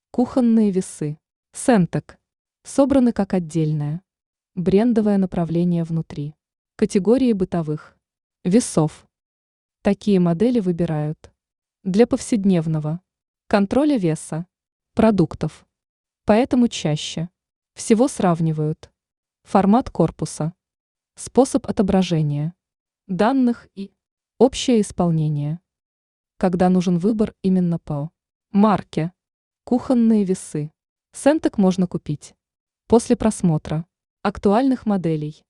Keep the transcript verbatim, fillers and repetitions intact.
Кухонные весы. Сентек. Собраны как отдельное брендовое направление внутри категории бытовых весов. Такие модели выбирают для повседневного контроля веса продуктов. Поэтому чаще всего сравнивают формат корпуса, способ отображения данных и общее исполнение. Когда нужен выбор именно по марке, кухонные весы Сентек можно купить после просмотра актуальных моделей.